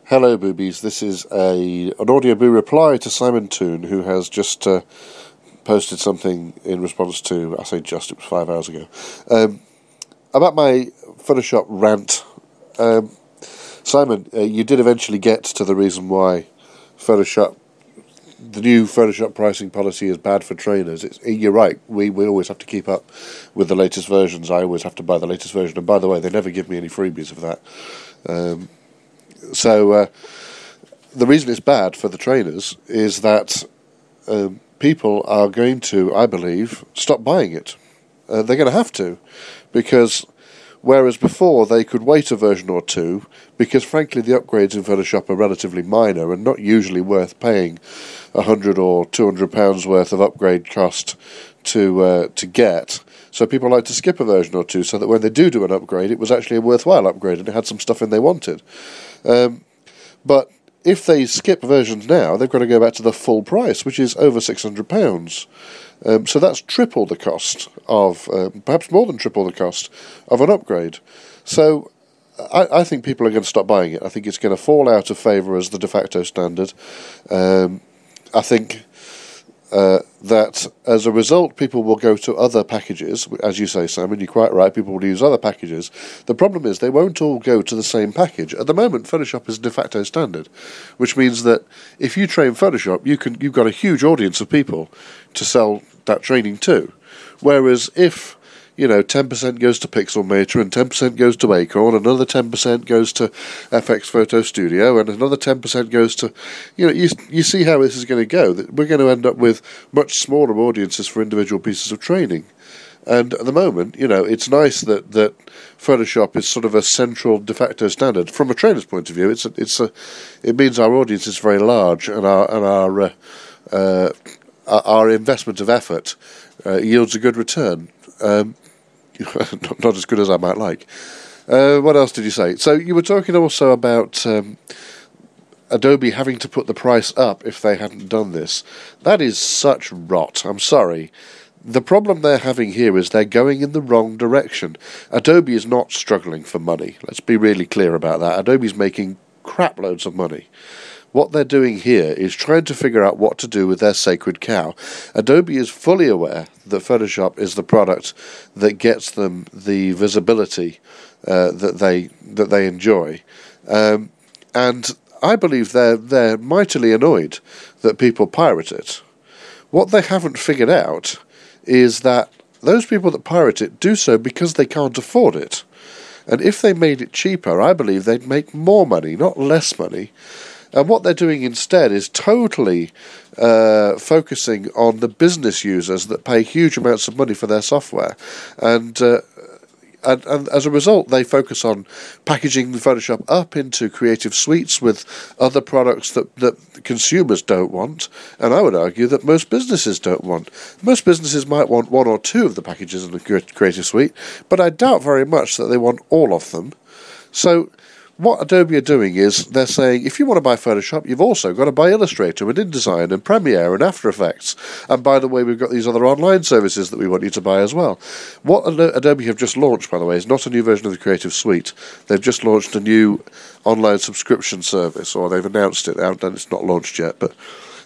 Hello, boobies. This is an Audio Boo reply to Simon Toon, who has just posted something in response to, I say just, it was 5 hours ago, about my Photoshop rant. Simon, you did eventually get to the reason why the new Photoshop pricing policy is bad for trainers. You're right, we always have to keep up with the latest versions. I always have to buy the latest version, and by the way, they never give me any freebies of that. So the reason it's bad for the trainers is that people are going to, I believe, stop buying it. They're going to have to, because whereas before they could wait a version or two, because frankly the upgrades in Photoshop are relatively minor and not usually worth paying £100 or £200 worth of upgrade cost to get. So people like to skip a version or two so that when they do an upgrade, it was actually a worthwhile upgrade and it had some stuff in they wanted. But if they skip versions now, they've got to go back to the full price, which is over £600. So that's triple the cost of, perhaps more than triple the cost of an upgrade. So I think people are going to stop buying it. I think it's going to fall out of favour as the de facto standard. I think that as a result, people will go to other packages. As you say, Simon, you're quite right, people will use other packages. The problem is they won't all go to the same package. At the moment, Photoshop is de facto standard, which means that if you train Photoshop, you've got a huge audience of people to sell that training to. Whereas if 10% goes to Pixelmator and 10% goes to Acorn, another 10% goes to FX Photo Studio, and another 10% goes to, you see how this is going to go. That we're going to end up with much smaller audiences for individual pieces of training. And at the moment, it's nice that Photoshop is sort of a central de facto standard. From a trainer's point of view, it means our audience is very large, and our investment of effort yields a good return. Not as good as I might like. What else did you say? So you were talking also about Adobe having to put the price up if they hadn't done this. That is such rot. I'm sorry. The problem they're having here is they're going in the wrong direction. Adobe is not struggling for money. Let's be really clear about that. Adobe's making crap loads of money. What they're doing here is trying to figure out what to do with their sacred cow. Adobe is fully aware that Photoshop is the product that gets them the visibility that they enjoy, and I believe they're mightily annoyed that people pirate it. What they haven't figured out is that those people that pirate it do so because they can't afford it. And if they made it cheaper, I believe they'd make more money, not less money. And what they're doing instead is totally focusing on the business users that pay huge amounts of money for their software. And as a result, they focus on packaging Photoshop up into creative suites with other products that consumers don't want, and I would argue that most businesses don't want. Most businesses might want one or two of the packages in the creative suite, but I doubt very much that they want all of them. So what Adobe are doing is they're saying, if you want to buy Photoshop, you've also got to buy Illustrator and InDesign and Premiere and After Effects. And by the way, we've got these other online services that we want you to buy as well. What Adobe have just launched, by the way, is not a new version of the Creative Suite. They've just launched a new online subscription service, or they've announced it. It's not launched yet, but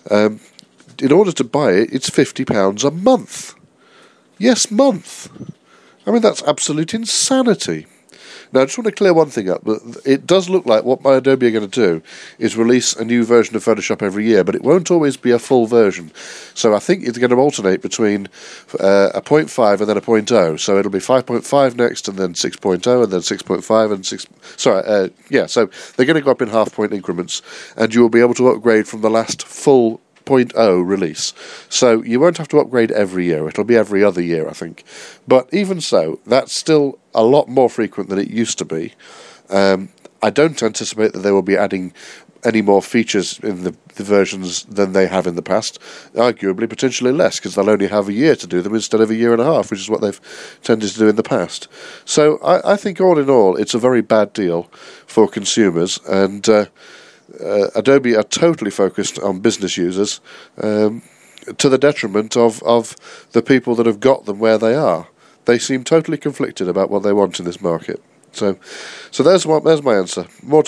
in order to buy it, it's £50 a month. Yes, month. I mean, that's absolute insanity. Now, I just want to clear one thing up. It does look like what Adobe are going to do is release a new version of Photoshop every year, but it won't always be a full version. So I think it's going to alternate between a 0.5 and then a 0.0. So it'll be 5.5 next, and then 6.0, and then 6.5, and 6... Sorry, so they're going to go up in half-point increments, and you will be able to upgrade from the last full 0.0 release. So you won't have to upgrade every year. It'll be every other year, I think. But even so, that's still a lot more frequent than it used to be. I don't anticipate that they will be adding any more features in the versions than they have in the past. Arguably, potentially less, because they'll only have a year to do them instead of a year and a half, which is what they've tended to do in the past. So I think all in all, it's a very bad deal for consumers, and Adobe are totally focused on business users to the detriment of the people that have got them where they are. They seem totally conflicted about what they want in this market. So there's my answer. More